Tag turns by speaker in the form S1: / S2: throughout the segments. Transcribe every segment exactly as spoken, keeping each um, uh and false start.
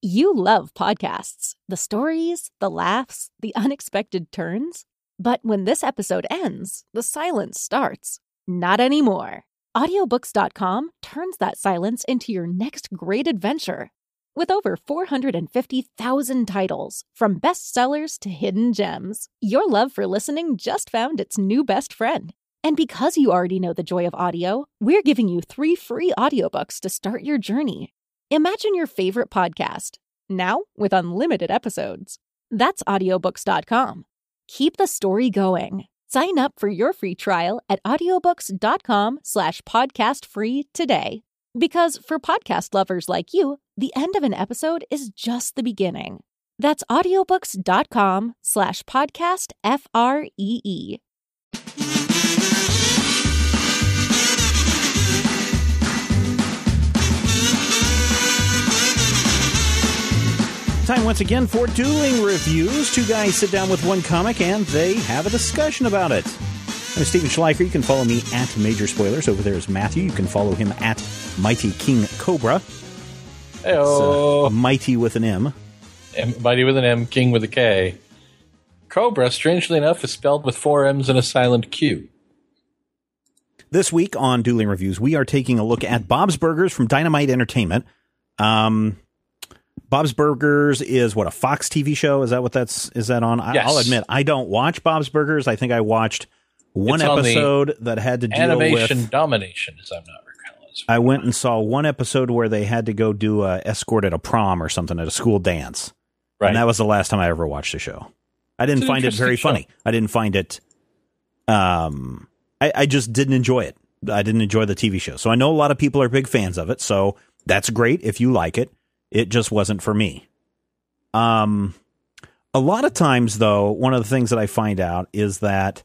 S1: You love podcasts, the stories, the laughs, the unexpected turns. But when this episode ends, the silence starts. Not anymore. Audiobooks dot com turns that silence into your next great adventure. With over four hundred fifty thousand titles, from bestsellers to hidden gems, your love for listening just found its new best friend. And because you already know the joy of audio, we're giving you three free audiobooks to start your journey. Imagine your favorite podcast, now with unlimited episodes. That's audiobooks dot com. Keep the story going. Sign up for your free trial at audiobooks dot com slash podcast free today. Because for podcast lovers like you, the end of an episode is just the beginning. That's audiobooks dot com slash podcast F R E E.
S2: Time once again for Dueling Reviews. Two guys sit down with one comic and they have a discussion about it. I'm Steven Schleicher. You can follow me at Major Spoilers. Over there is Matthew. You can follow him at Mighty King Cobra.
S3: Heyo.
S2: Uh, Mighty with an M.
S3: M. Mighty with an M, King with a K. Cobra, strangely enough, is spelled with four M's and a silent Q.
S2: This week on Dueling Reviews, we are taking a look at Bob's Burgers from Dynamite Entertainment. Um... Bob's Burgers is what, a Fox T V show? Is that what that's is that on?
S3: Yes.
S2: I'll admit I don't watch Bob's Burgers. I think I watched one
S3: it's
S2: episode that had to deal
S3: animation
S2: with
S3: domination, as I'm not recalling.
S2: I went and saw one episode where they had to go do a escort at a prom or something at a school dance.
S3: Right.
S2: And that was the last time I ever watched the show. I didn't
S3: It's an
S2: find it very
S3: interesting
S2: funny.
S3: show.
S2: I didn't find it um I, I just didn't enjoy it. I didn't enjoy the T V show. So I know a lot of people are big fans of it, so that's great if you like it. It just wasn't for me. Um, a lot of times, though, one of the things that I find out is that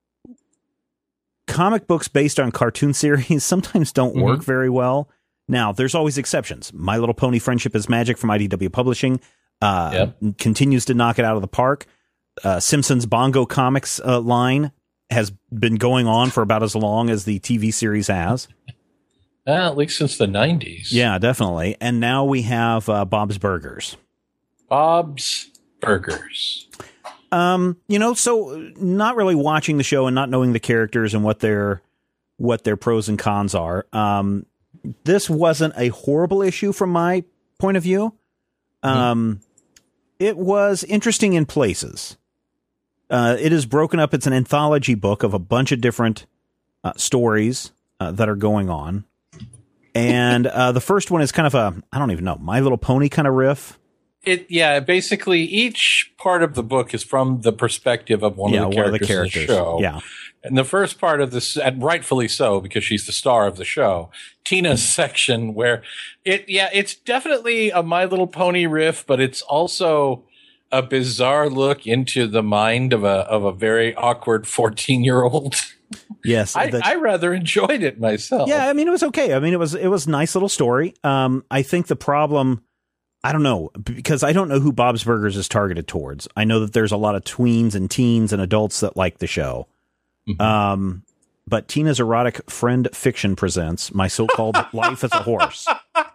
S2: comic books based on cartoon series sometimes don't
S3: Mm-hmm.
S2: work very well. Now, there's always exceptions. My Little Pony Friendship is Magic from I D W Publishing uh,
S3: Yep.
S2: continues to knock it out of the park. Uh, Simpsons Bongo Comics uh, line has been going on for about as long as the T V series has.
S3: Uh, at least since the nineties.
S2: Yeah, definitely. And now we have uh, Bob's Burgers.
S3: Bob's Burgers.
S2: Um, you know, so not really watching the show and not knowing the characters and what their what their pros and cons are. Um, this wasn't a horrible issue from my point of view. Um, mm-hmm. It was interesting in places. Uh, it is broken up. It's an anthology book of a bunch of different uh, stories uh, that are going on. And uh, the first one is kind of a, I don't even know, My Little Pony kind of riff.
S3: It yeah, basically each part of the book is from the perspective of one,
S2: yeah,
S3: of, the
S2: one of the
S3: characters
S2: characters
S3: in the show.
S2: Yeah.
S3: And the first part of this, and rightfully so, because she's the star of the show, Tina's section, where it, yeah, it's definitely a My Little Pony riff, but it's also a bizarre look into the mind of a of a very awkward fourteen-year-old.
S2: Yes,
S3: I,
S2: the,
S3: I rather enjoyed it myself.
S2: Yeah, I mean, it was okay. I mean, it was it was a nice little story. Um, I think the problem, I don't know, because I don't know who Bob's Burgers is targeted towards. I know that there's a lot of tweens and teens and adults that like the show. Mm-hmm. Um, but Tina's Erotic Friend Fiction presents My So-Called Life as a Horse.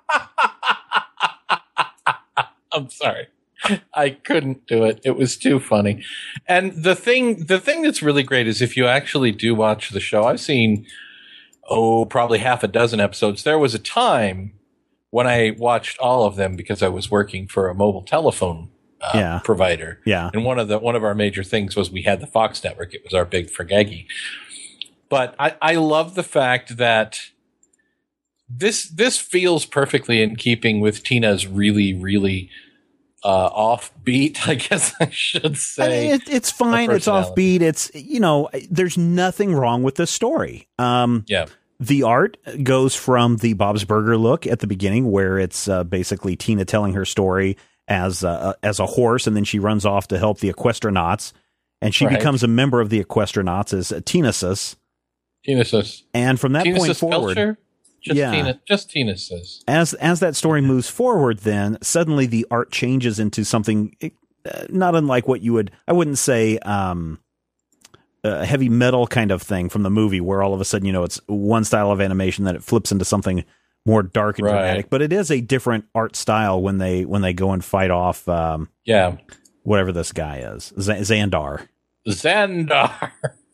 S3: I'm sorry. I couldn't do it. It was too funny. And the thing, the thing that's really great is if you actually do watch the show, I've seen, oh, probably half a dozen episodes. There was a time when I watched all of them because I was working for a mobile telephone uh,
S2: yeah.
S3: provider.
S2: Yeah.
S3: And one of the, one of our major things was we had the Fox network. It was our big Fergaggy. But I, I love the fact that this, this feels perfectly in keeping with Tina's really, really Uh, offbeat, I guess I should say.
S2: I mean, it, it's fine. It's offbeat. It's, you know, there's nothing wrong with this story. Um,
S3: yeah.
S2: The art goes from the Bob's Burger look at the beginning, where it's uh, basically Tina telling her story as uh, as a horse, and then she runs off to help the Equestronauts, and she
S3: right.
S2: becomes a member of the Equestronauts as Tinasus.
S3: Tinasus.
S2: And from that
S3: Tinasus
S2: point forward,
S3: Belcher? Just
S2: yeah.
S3: Tina, just Tina says.
S2: As as that story moves forward, then suddenly the art changes into something uh, not unlike what you would, I wouldn't say um, a heavy metal kind of thing from the movie, where all of a sudden, you know, it's one style of animation, then it flips into something more dark and
S3: Right.
S2: dramatic. But it is a different art style when they when they go and fight off um,
S3: Yeah.
S2: whatever this guy is, Z- Xandar.
S3: Xandar.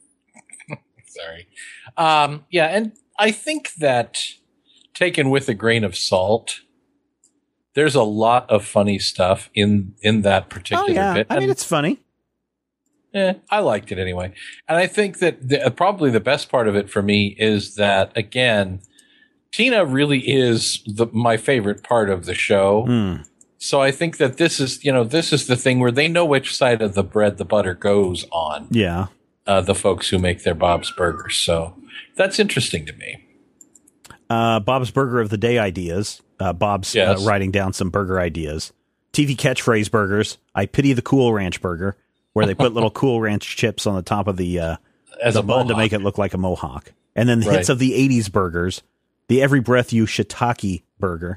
S3: Sorry. Um, yeah, and I think that taken with a grain of salt, there's a lot of funny stuff in in that particular
S2: Oh yeah,
S3: bit.
S2: I mean
S3: and,
S2: it's funny.
S3: eh, I liked it anyway. And I think that the, probably the best part of it for me is that, again, Tina really is the, my favorite part of the show.
S2: Mm.
S3: So I think that this is, you know, this is the thing where they know which side of the bread the butter goes on.
S2: Yeah.
S3: Uh, the folks who make their Bob's Burgers. So that's interesting to me.
S2: Uh, Bob's Burger of the Day ideas. Uh, Bob's
S3: Yes.
S2: uh, writing down some burger ideas. T V catchphrase burgers. I pity the Cool Ranch burger, where they put little Cool Ranch chips on the top of the uh,
S3: As
S2: the
S3: a
S2: bun to
S3: mohawk.
S2: make it look like a mohawk. And then the
S3: Right.
S2: hits of the eighties burgers. The Every Breath You Shiitake burger.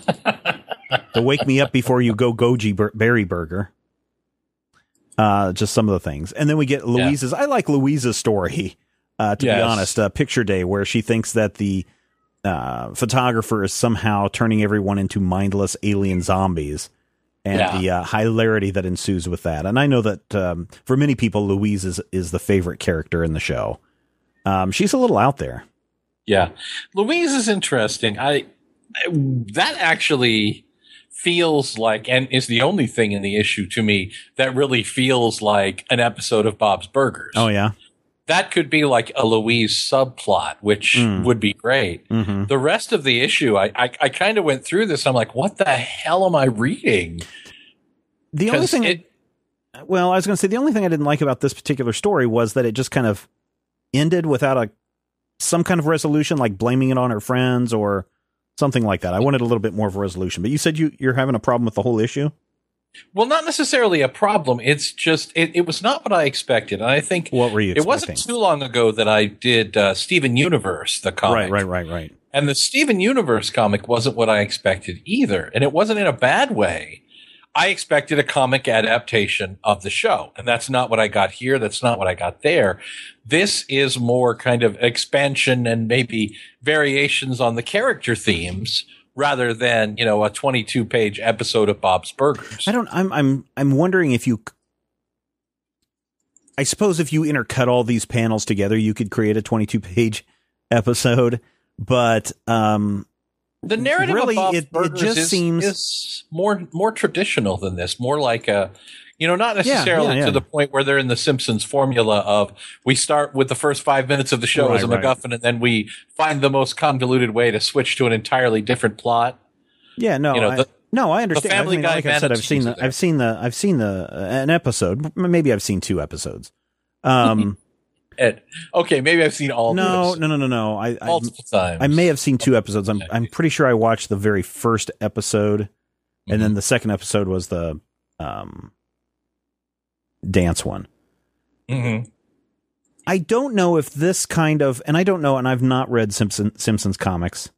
S2: The Wake Me Up Before You Go Goji bur- berry burger. Uh, just some of the things. And then we get Louise's. I like Louise's story, uh, to be
S3: Yes.
S2: honest. Uh, Picture Day, where she thinks that the uh, photographer is somehow turning everyone into mindless alien zombies. And
S3: Yeah.
S2: the uh, hilarity that ensues with that. And I know that um, for many people, Louise is, is the favorite character in the show. Um, she's a little out there.
S3: Yeah. Louise is interesting. I that actually feels like, and is the only thing in the issue to me that really feels like an episode of Bob's Burgers.
S2: Oh, yeah.
S3: That could be like a Louise subplot, which
S2: Mm.
S3: would be great.
S2: Mm-hmm.
S3: The rest of the issue, I I, I kind of went through this. I'm like, what the hell am I reading?
S2: The only
S3: 'Cause
S2: thing,
S3: it-
S2: well, I was going to say the only thing I didn't like about this particular story was that it just kind of ended without a some kind of resolution, like blaming it on her friends or something like that. I wanted a little bit more of a resolution. But you said you you're having a problem with the whole issue.
S3: Well, not necessarily a problem. It's just it, it was not what I expected, and I think
S2: What were you
S3: it wasn't
S2: expecting?
S3: too long ago that I did uh, Steven Universe, the comic.
S2: Right, right, right, right.
S3: And the Steven Universe comic wasn't what I expected either. And it wasn't in a bad way. I expected a comic adaptation of the show. And that's not what I got here. That's not what I got there. This is more kind of expansion and maybe variations on the character themes rather than, you know, a twenty-two page episode of Bob's Burgers.
S2: I don't. I'm. I'm. I'm wondering if you. I suppose if you intercut all these panels together, you could create a twenty-two page episode. But um,
S3: The narrative
S2: really,
S3: of Bob's
S2: it- it
S3: Burgers
S2: just
S3: is,
S2: seems-
S3: is more more traditional than this. More like a, you know, not
S2: Yeah,
S3: necessarily
S2: yeah, yeah.
S3: to the point where they're in the Simpsons formula of we start with the first five minutes of the show as a
S2: Right, right.
S3: MacGuffin, and then we find the most convoluted way to switch to an entirely different plot.
S2: yeah, no,
S3: You know,
S2: I,
S3: the-
S2: no, I understand.
S3: Family
S2: I mean,
S3: Guy
S2: like I said, I've
S3: manatees
S2: seen
S3: are
S2: the.
S3: there.
S2: I've seen the. I've seen the uh, an episode. Maybe I've seen two episodes. Um,
S3: And, okay, maybe I've seen all
S2: no,
S3: this
S2: no, no, no, no. I, I
S3: multiple times.
S2: I may have seen two episodes. I'm
S3: Okay.
S2: I'm pretty sure I watched the very first episode, and
S3: Mm-hmm.
S2: then the second episode was the um dance one.
S3: Mhm.
S2: I don't know if this kind of, and I don't know, and I've not read Simpson, Simpsons comics.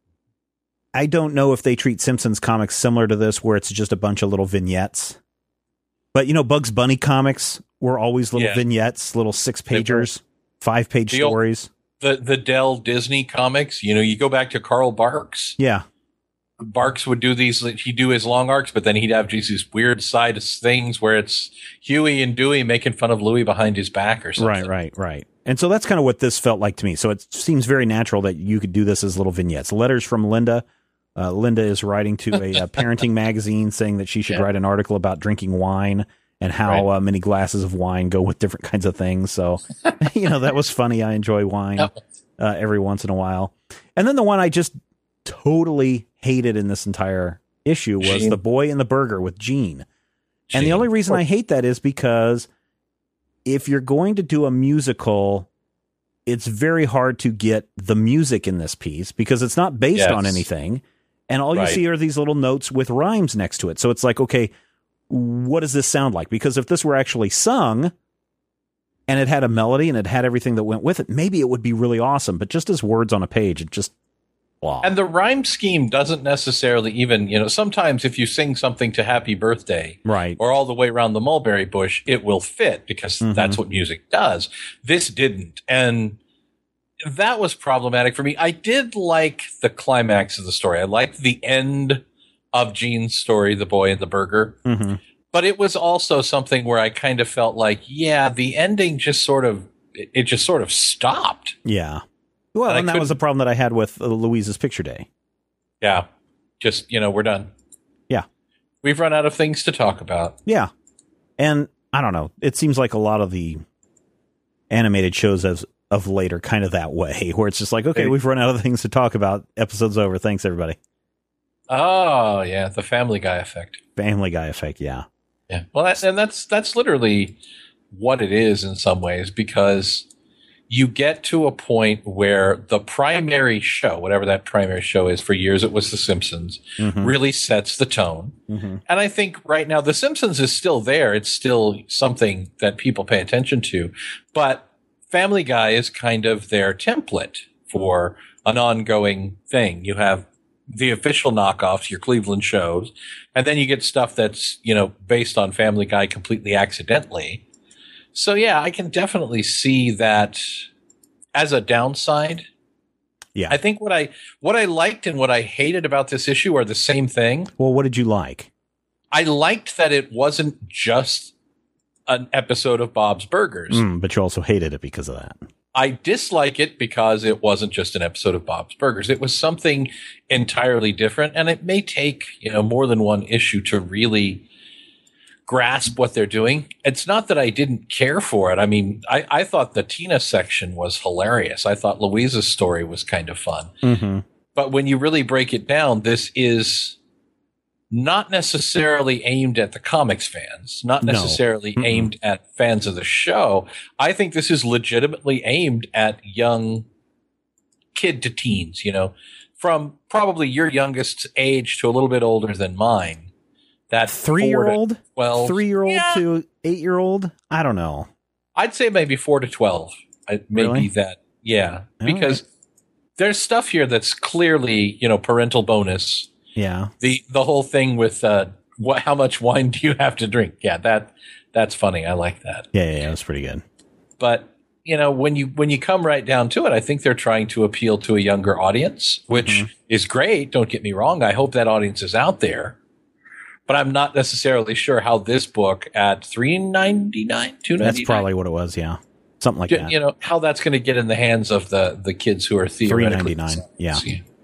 S2: I don't know if they treat Simpsons comics similar to this, where it's just a bunch of little vignettes. But you know, Bugs Bunny comics were always little
S3: Yeah.
S2: vignettes, little six pagers, five page
S3: The old-
S2: stories.
S3: The the Dell Disney comics. You know, you go back to Carl Barks.
S2: Yeah.
S3: Barks would do these, he'd do his long arcs, but then he'd have these these weird side things where it's Huey and Dewey making fun of Louie behind his back or something.
S2: Right, right, right. And so that's kind of what this felt like to me. So it seems very natural that you could do this as little vignettes. Letters from Linda. Uh, Linda is writing to a, uh parenting magazine saying that she should
S3: Yeah.
S2: write an article about drinking wine and how
S3: Right.
S2: uh, many glasses of wine go with different kinds of things. So, you know, that was funny. I enjoy wine uh, every once in a while. And then the one I just totally hated in this entire issue was
S3: Gene.
S2: The Boy in the Burger with Gene. And the
S3: Gene.
S2: only reason I hate that is because if you're going to do a musical, it's very hard to get the music in this piece because it's not based
S3: Yes.
S2: on anything. And all you
S3: Right.
S2: see are these little notes with rhymes next to it. So it's like, okay, what does this sound like? Because if this were actually sung and it had a melody and it had everything that went with it, maybe it would be really awesome. But just as words on a page, it just, wow.
S3: And the rhyme scheme doesn't necessarily even, you know, sometimes if you sing something to Happy Birthday
S2: Right.
S3: or all the way around the mulberry bush, it will fit because
S2: Mhm.
S3: that's what music does. This didn't. And that was problematic for me. I did like the climax of the story. I liked the end of Gene's story, The Boy and the Burger.
S2: Mm-hmm.
S3: But it was also something where I kind of felt like, yeah, the ending just sort of, it just sort of stopped.
S2: Yeah. Well, and, and that was the problem that I had with uh, Louise's Picture Day.
S3: Yeah. Just, you know, we're done.
S2: Yeah.
S3: We've run out of things to talk about.
S2: Yeah. And I don't know. It seems like a lot of the animated shows as of late are kind of that way, where it's just like, okay, we've run out of things to talk about. Episode's over. Thanks, everybody.
S3: Oh, yeah. The Family Guy effect.
S2: Family Guy effect. Yeah.
S3: Yeah. Well, that, and that's, that's literally what it is in some ways, because you get to a point where the primary show, whatever that primary show is, for years it was The Simpsons, mm-hmm. really sets the tone. Mm-hmm. And I think right now The Simpsons is still there. It's still something that people pay attention to. But Family Guy is kind of their template for an ongoing thing. You have the official knockoffs, your Cleveland shows, and then you get stuff that's, you know, based on Family Guy completely accidentally. So yeah, I can definitely see that as a downside.
S2: Yeah.
S3: I think what I what I liked and what I hated about this issue are the same thing.
S2: Well, what did you like?
S3: I liked that it wasn't just an episode of Bob's Burgers.
S2: Mm, but you also hated it because of that.
S3: I dislike it because it wasn't just an episode of Bob's Burgers. It was something entirely different, and it may take, you know, more than one issue to really grasp what they're doing. It's not that I didn't care for it. I mean, I, I thought the Tina section was hilarious. I thought Louisa's story was kind of fun. Mm-hmm. But when you really break it down, this is not necessarily aimed at the comics fans, not necessarily no. aimed at fans of the show. I think this is legitimately aimed at young kid to teens, you know, from probably your youngest age to a little bit older than mine. That
S2: three-year-old,
S3: well,
S2: three-year-old
S3: yeah.
S2: to eight-year-old. I don't know.
S3: I'd say maybe four to twelve. Maybe
S2: really?
S3: that. Yeah,
S2: oh,
S3: because
S2: okay.
S3: there's stuff here that's clearly, you know, parental bonus.
S2: Yeah.
S3: The the whole thing with uh, what, how much wine do you have to drink? Yeah, that that's funny. I like that.
S2: Yeah, yeah, yeah, that's pretty good.
S3: But you know, when you when you come right down to it, I think they're trying to appeal to a younger audience, which mm-hmm. is great. Don't get me wrong. I hope that audience is out there. But I'm not necessarily sure how this book at three ninety-nine, two ninety-nine.
S2: That's probably what it was. Yeah, something like
S3: you,
S2: that.
S3: You know how that's going to get in the hands of the the kids who are theoretically
S2: three ninety-nine. Yeah.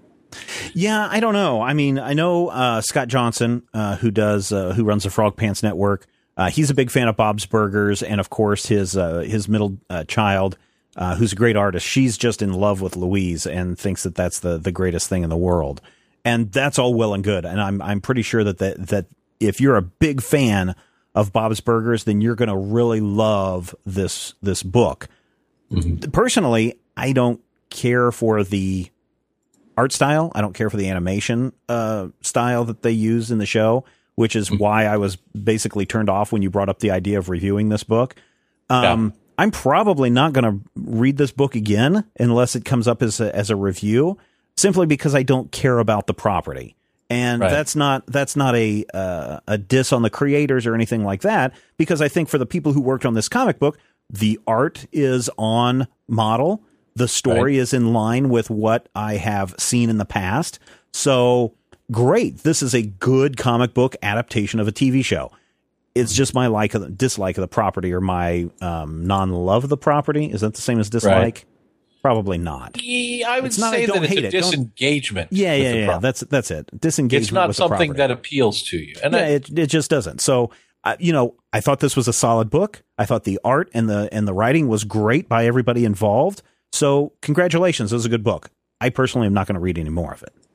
S2: Yeah, I don't know. I mean, I know uh, Scott Johnson, uh, who does uh, who runs the Frog Pants Network. Uh, he's a big fan of Bob's Burgers, and of course his uh, his middle uh, child, uh, who's a great artist. She's just in love with Louise and thinks that that's the the greatest thing in the world. And that's all well and good. And I'm I'm pretty sure that that, that if you're a big fan of Bob's Burgers, then you're going to really love this this book. Mm-hmm. Personally, I don't care for the art style. I don't care for the animation uh, style that they use in the show, which is mm-hmm. why I was basically turned off when you brought up the idea of reviewing this book. Um, yeah. I'm probably not going to read this book again unless it comes up as a, as a review, simply because I don't care about the property. And right. that's not that's not a uh, a diss on the creators or anything like that, because I think for the people who worked on this comic book, the art is on model. The story right. is in line with what I have seen in the past. So great. This is a good comic book adaptation of a T V show. It's just my like of the, dislike of the property, or my um, non-love of the property. Is that the same as dislike? Right. Probably not.
S3: Yeah, I would it's say not, that it's a it. disengagement.
S2: Don't, yeah, yeah, yeah. That's that's it. Disengagement.
S3: It's not
S2: with
S3: something
S2: the
S3: that appeals to you. And
S2: yeah,
S3: I,
S2: it it just doesn't. So, uh, you know, I thought this was a solid book. I thought the art and the and the writing was great by everybody involved. So, congratulations. It was a good book. I personally am not going to read any more of it.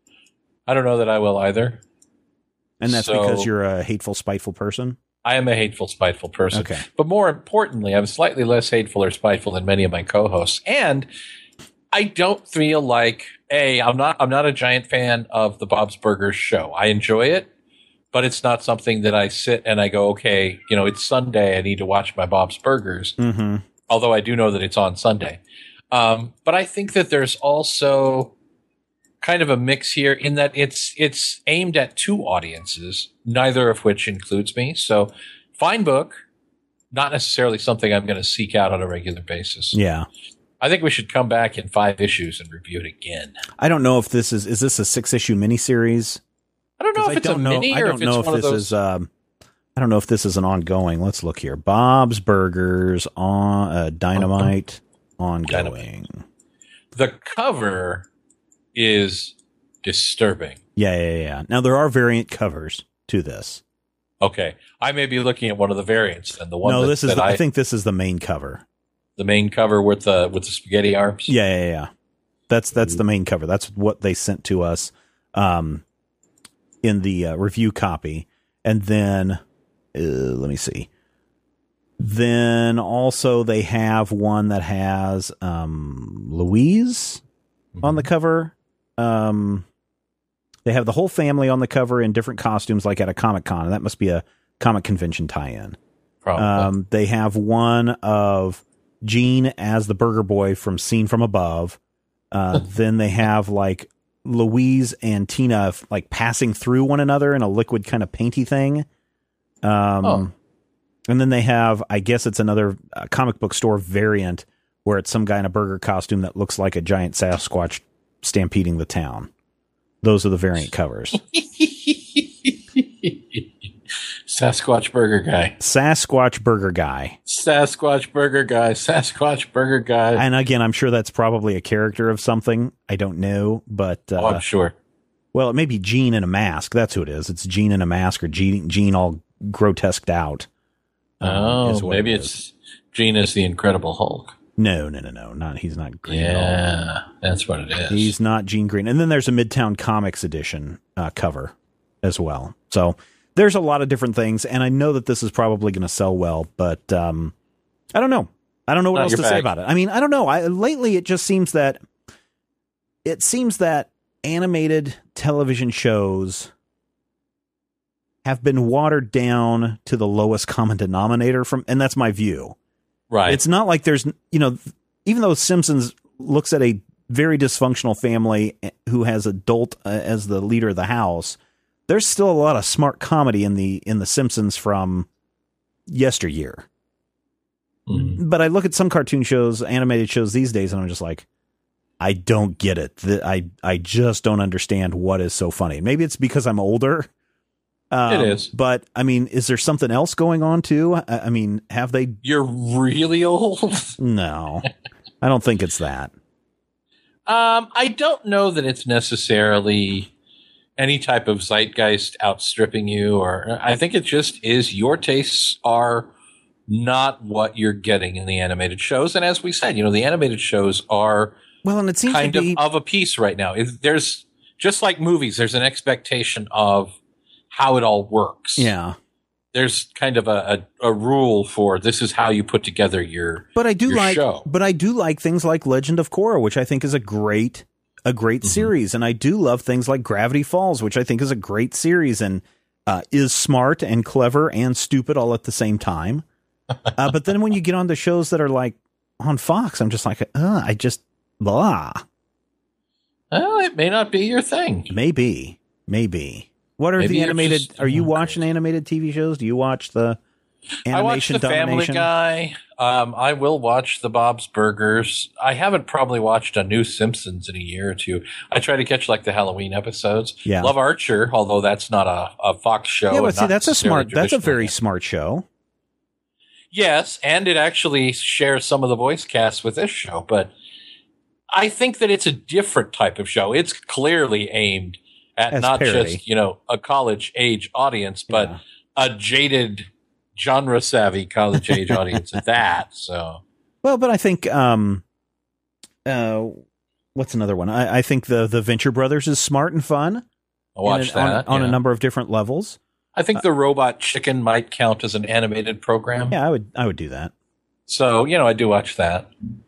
S3: I don't know that I will either.
S2: And that's so, because you're a hateful, spiteful person?
S3: I am a hateful, spiteful person.
S2: Okay.
S3: But more importantly, I'm slightly less hateful or spiteful than many of my co-hosts. And I don't feel like, A, I'm not I'm not a giant fan of the Bob's Burgers show. I enjoy it, but it's not something that I sit and I go, okay, you know, it's Sunday, I need to watch my Bob's Burgers.
S2: Mm-hmm.
S3: Although I do know that it's on Sunday. Um, but I think that there's also kind of a mix here in that it's it's aimed at two audiences, neither of which includes me. So, fine book, not necessarily something I'm going to seek out on a regular basis.
S2: Yeah.
S3: I think we should come back in five issues and review it again.
S2: I don't know if this is is this a six issue miniseries.
S3: I don't know if
S2: I
S3: it's
S2: don't
S3: a
S2: know,
S3: mini
S2: I
S3: or
S2: don't
S3: if it's
S2: know if
S3: one
S2: this
S3: of those.
S2: is. Um, I don't know if this is an ongoing. Let's look here. Bob's Burgers on uh, Dynamite ongoing.
S3: Dynamite. The cover is disturbing.
S2: Yeah, yeah, yeah. Now there are variant covers to this.
S3: Okay, I may be looking at one of the variants then. The one
S2: No,
S3: that,
S2: this is.
S3: that
S2: The, I,
S3: I
S2: think this is the main cover.
S3: the main cover with the with the spaghetti arms.
S2: Yeah, yeah, yeah. That's that's the main cover. That's what they sent to us um, in the uh, review copy, and then uh, let me see. Then also they have one that has um, Louise mm-hmm. on the cover. Um, they have the whole family on the cover in different costumes, like at a Comic Con, and that must be a comic convention tie-in.
S3: Probably.
S2: Um, they have one of Gene as the Burger Boy from Seen from Above. Uh, then they have like Louise and Tina like passing through one another in a liquid kind of painty thing. Um, oh. And then they have, I guess it's another uh, comic book store variant where it's some guy in a burger costume that looks like a giant Sasquatch stampeding the town. Those are the variant covers.
S3: Sasquatch Burger Guy.
S2: Sasquatch Burger Guy.
S3: Sasquatch Burger Guy. Sasquatch Burger Guy.
S2: And again, I'm sure that's probably a character of something. I don't know, but... Uh,
S3: oh, I'm sure.
S2: Well, it may be Gene in a mask. That's who it is. It's Gene in a mask or Gene, Gene all grotesqued out.
S3: Um, oh, maybe it it's Gene as the Incredible Hulk.
S2: No, no, no, no. Not He's not green
S3: yeah,
S2: at all.
S3: That's what it is.
S2: He's not Gene Green. And then there's a Midtown Comics edition uh, cover as well. So... there's a lot of different things, and I know that this is probably going to sell well, but um, I don't know. I don't know what
S3: Not
S2: else to
S3: bag.
S2: say about it. I mean, I don't know. I, lately, it just seems that it seems that animated television shows have been watered down to the lowest common denominator from, and that's my view.
S3: Right.
S2: It's not like there's, you know, even though Simpsons looks at a very dysfunctional family who has adult uh, as the leader of the house, there's still a lot of smart comedy in the in the Simpsons from yesteryear. Mm-hmm. But I look at some cartoon shows, animated shows these days, and I'm just like, I don't get it. The, I I just don't understand what is so funny. Maybe it's because I'm older. Um,
S3: it is.
S2: But, I mean, is there something else going on, too? I, I mean, have they...
S3: You're really old?
S2: No. I don't think it's that.
S3: Um, I don't know that it's necessarily... any type of zeitgeist outstripping you, or I think it just is your tastes are not what you're getting in the animated shows. And as we said, you know, the animated shows are
S2: well, and it seems
S3: kind
S2: to be-
S3: of of a piece right now. It, there's just like movies, there's an expectation of how it all works.
S2: Yeah.
S3: There's kind of a, a, a rule for this is how you put together your,
S2: but I do
S3: your
S2: like,
S3: show.
S2: But I do like things like Legend of Korra, which I think is a great A great mm-hmm. series, and I do love things like Gravity Falls, which I think is a great series and uh, is smart and clever and stupid all at the same time. Uh, but then when you get on the shows that are like on Fox, I'm just like, uh, I just blah.
S3: Well, it may not be your thing.
S2: Maybe, maybe. What are
S3: maybe
S2: the animated?
S3: Just,
S2: are you watching animated T V shows? Do you watch the animation?
S3: I watch the
S2: domination?
S3: Family Guy. Um, I will watch the Bob's Burgers. I haven't probably watched a new Simpsons in a year or two. I try to catch like the Halloween episodes.
S2: Yeah.
S3: Love Archer, although that's not a, a Fox show.
S2: Yeah, but see, that's a smart. That's a very
S3: yet.
S2: smart show.
S3: Yes, and it actually shares some of the voice cast with this show. But I think that it's a different type of show. It's clearly aimed at
S2: As
S3: not
S2: parody.
S3: just, you know, a college age audience, but
S2: Yeah.
S3: a jaded, genre savvy college age audience at that. So,
S2: well, but I think, um, uh, what's another one? I, I think the the Venture Brothers is smart and fun.
S3: I'll watch
S2: an,
S3: that
S2: on, on
S3: yeah.
S2: a number of different levels.
S3: I think the Robot Chicken might count as an animated program.
S2: Yeah, I would I would do that.
S3: So, you know, I do watch that.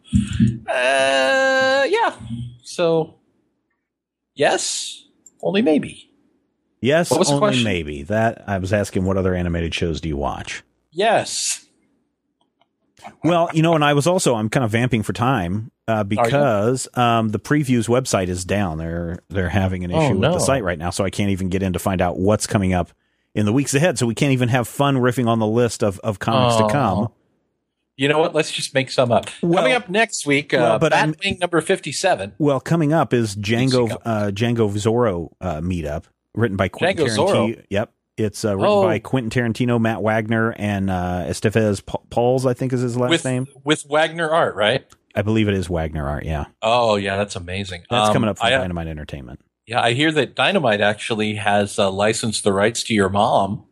S3: Uh, yeah. So, yes, only maybe.
S2: Yes,
S3: What was the
S2: only
S3: question?
S2: maybe. That I was asking, what other animated shows do you watch?
S3: Yes.
S2: Well, you know, and I was also I'm kind of vamping for time uh, because um, the previews website is down. They're they're having an issue
S3: Oh,
S2: with
S3: no.
S2: the site right now, so I can't even get in to find out what's coming up in the weeks ahead. So we can't even have fun riffing on the list of of comics
S3: Oh.
S2: to come.
S3: You know what? Let's just make some up.
S2: Well,
S3: coming up next week, uh,
S2: well, but
S3: Batwing number fifty-seven.
S2: Well, coming up is Django uh, Django Zorro uh, meetup, written by Quentin
S3: Django
S2: Tarantino.
S3: Zorro?
S2: Yep. It's uh, written
S3: Oh.
S2: by Quentin Tarantino, Matt Wagner, and uh, Estevez Pa- Pauls, I think is his last
S3: with,
S2: name.
S3: With Wagner art, right?
S2: I believe it is Wagner art, yeah.
S3: Oh, yeah, that's amazing.
S2: That's
S3: Um,
S2: coming up from
S3: I,
S2: Dynamite Entertainment.
S3: Yeah, I hear that Dynamite actually has uh, licensed the rights to Your Mom.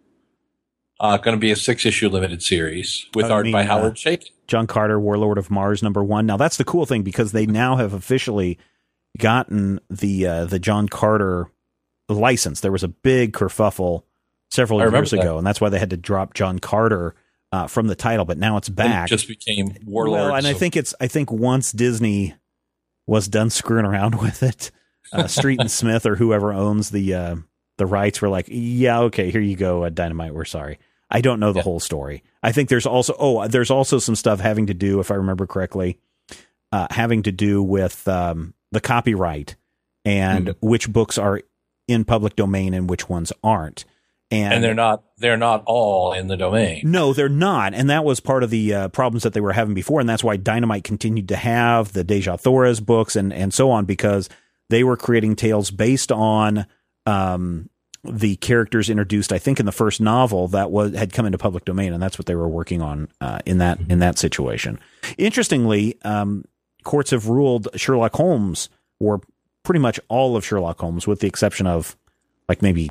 S3: Uh, going to be a six-issue limited series with
S2: Oh, you
S3: art
S2: mean,
S3: by
S2: uh,
S3: Howard Chaykin.
S2: John Carter, Warlord of Mars, number one. Now, that's the cool thing, because they now have officially gotten the uh, the John Carter license. There was a big kerfuffle several
S3: I remember
S2: years ago,
S3: that.
S2: and that's why they had to drop John Carter uh, from the title, but now it's back.
S3: It just became Warlords.
S2: Well, and I
S3: of-
S2: think it's I think once Disney was done screwing around with it, uh, Street and Smith or whoever owns the uh, the rights were like, yeah, okay, here you go, uh, Dynamite. We're sorry. I don't know the
S3: Yeah.
S2: whole story. I think there's also oh, there's also some stuff having to do, if I remember correctly, uh, having to do with um, the copyright and
S3: Mhm.
S2: which books are in public domain and which ones aren't. And,
S3: and they're not they're not all in the domain.
S2: no, they're not. And that was part of the uh, problems that they were having before. And that's why Dynamite continued to have the Deja Torres books and, and so on, because they were creating tales based on um, the characters introduced, I think, in the first novel that was had come into public domain. And that's what they were working on uh, in that in that situation. Interestingly, um, courts have ruled Sherlock Holmes, or pretty much all of Sherlock Holmes, with the exception of like maybe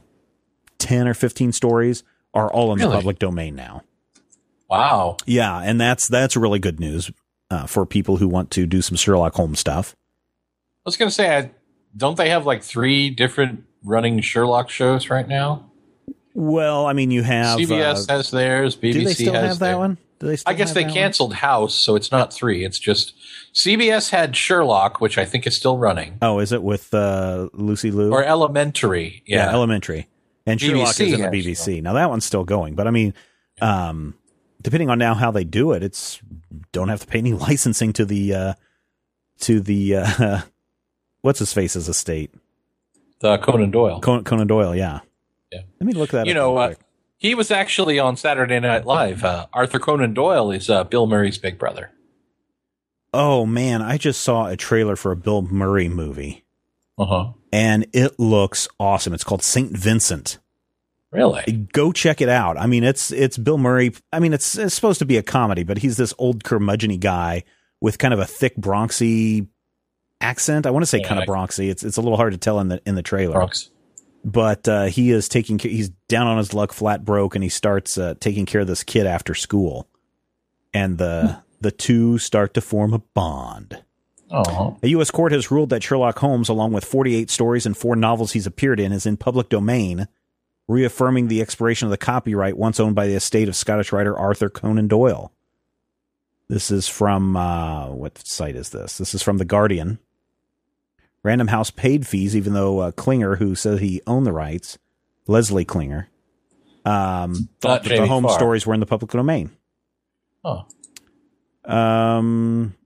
S2: ten or fifteen stories, are all in
S3: Really?
S2: the public domain now.
S3: Wow.
S2: Yeah, and that's that's really good news uh, for people who want to do some Sherlock Holmes stuff.
S3: I was going to say, I, don't they have like three different running Sherlock shows right now?
S2: Well, I mean, you have
S3: C B S
S2: uh,
S3: has theirs. B B C
S2: do they still
S3: has
S2: have that
S3: theirs.
S2: one? Do they? Still
S3: I guess
S2: have
S3: they
S2: that one?
S3: canceled House, so it's not three. It's just C B S had Sherlock, which I think is still running,
S2: Oh, is it with uh, Lucy Liu?
S3: or Elementary.
S2: yeah.
S3: Yeah,
S2: Elementary. And
S3: B B
S2: Sherlock
S3: C
S2: is in the
S3: has
S2: B B C. Now that one's still going, but I mean, um, depending on now how they do it, it's don't have to pay any licensing to the uh, to the uh, what's his face's estate,
S3: the Conan Doyle.
S2: Conan, Conan Doyle. Yeah.
S3: Yeah.
S2: Let me look that
S3: You
S2: up.
S3: know,
S2: real
S3: uh,
S2: quick.
S3: he was actually on Saturday Night Live. Uh, Arthur Conan Doyle is uh, Bill Murray's big brother.
S2: Oh man, I just saw a trailer for a Bill Murray movie,
S3: Uh huh.
S2: and it looks awesome. It's called Saint Vincent.
S3: Really?
S2: Go check it out. I mean, it's it's Bill Murray. I mean, it's, it's supposed to be a comedy, but he's this old curmudgeon-y guy with kind of a thick Bronxy accent. I want to say
S3: Yeah,
S2: kind of
S3: I-
S2: Bronxy. It's it's a little hard to tell in the in the trailer.
S3: Bronx.
S2: But uh, he is taking ca- he's down on his luck, flat broke, and he starts uh, taking care of this kid after school, and the the two start to form a bond.
S3: Oh,
S2: A U S court has ruled that Sherlock Holmes, along with forty-eight stories and four novels he's appeared in, is in public domain, reaffirming the expiration of the copyright once owned by the estate of Scottish writer Arthur Conan Doyle. This is from, uh, what site is this? This is from The Guardian. Random House paid fees, even though uh, Klinger, who said he owned the rights, Leslie Klinger, um, thought that the
S3: Jamie
S2: Holmes
S3: Farr.
S2: stories were in the public domain.
S3: oh,
S2: Um,